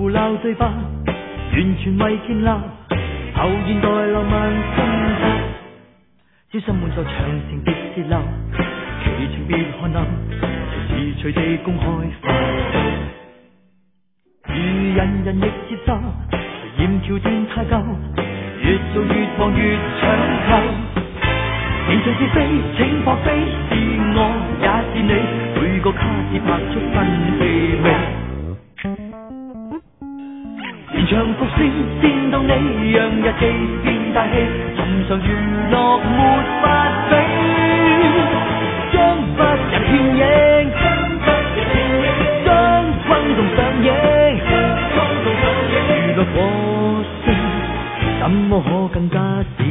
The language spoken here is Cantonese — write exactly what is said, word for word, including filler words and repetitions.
鬧對白，完全為建立後現代浪漫風格。小心滿座長城的泄漏，奇情別看漏，隨時隨地公開化。如人人亦接受，嫌橋段太舊，越做越忙越搶購。形象是非，請放飛，是我也是你，每個卡士拍出新氣味。連場伏線煽動你，讓日記變大戲，尋常娛樂沒法比，將不人獻映，將轟動上映，娛樂和聲，怎麼可更加少？